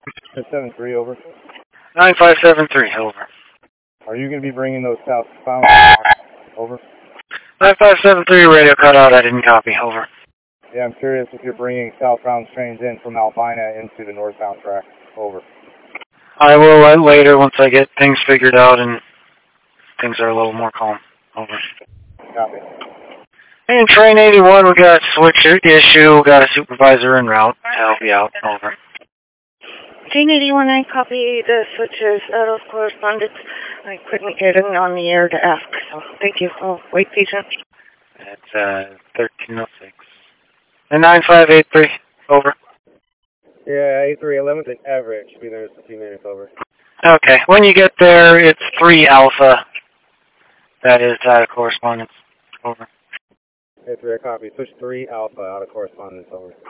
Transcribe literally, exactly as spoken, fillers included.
seven three, over. nine five seven three, over. Are you going to be bringing those southbound? Over. nine five seven three, radio cut out. I didn't copy, over. Yeah, I'm curious if you're bringing southbound trains in from Albina into the northbound track. Over. I will uh, later once I get things figured out and things are a little more calm. Over. Copy. And train eighty-one, we got a switch issue. We got a supervisor en route to help you out. Over. Train eighty-one, I copy the switches out of correspondence. I couldn't get in on the air to ask, so thank you. Oh, wait, patient. That's uh, thirteen oh six. And nine five eight three, over. Yeah, eight three eleventh and Everett. Should be there in a few minutes, over. Okay, when you get there, it's three Alpha. That is out of correspondence, over. eight three, I copy. Switch three Alpha out of correspondence, over.